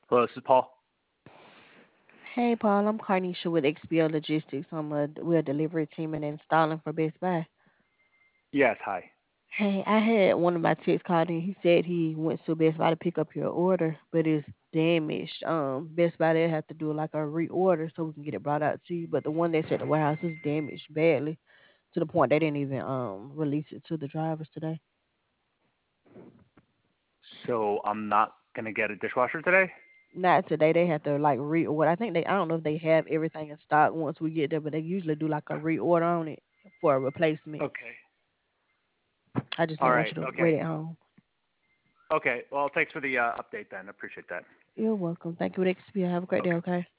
Hello, this is Paul. Hey, Paul, I'm Carnisha with XBO Logistics. We're a delivery team and installing for Best Buy. Yes, hi. Hey, I had one of my techs called in. He said he went to Best Buy to pick up your order, but it's damaged. Best Buy they have to do like a reorder so we can get it brought out to you. But the one that's at the warehouse is damaged badly to the point they didn't even release it to the drivers today. So I'm not gonna get a dishwasher today? Not today. They have to like reorder. I don't know if they have everything in stock once we get there, but they usually do like a reorder on it for a replacement. Okay. I just All didn't want right. you to Okay. wait at home. Okay. Well, thanks for the update then. Appreciate that. You're welcome. Thank you, Expedia. Have a great day, Okay. okay?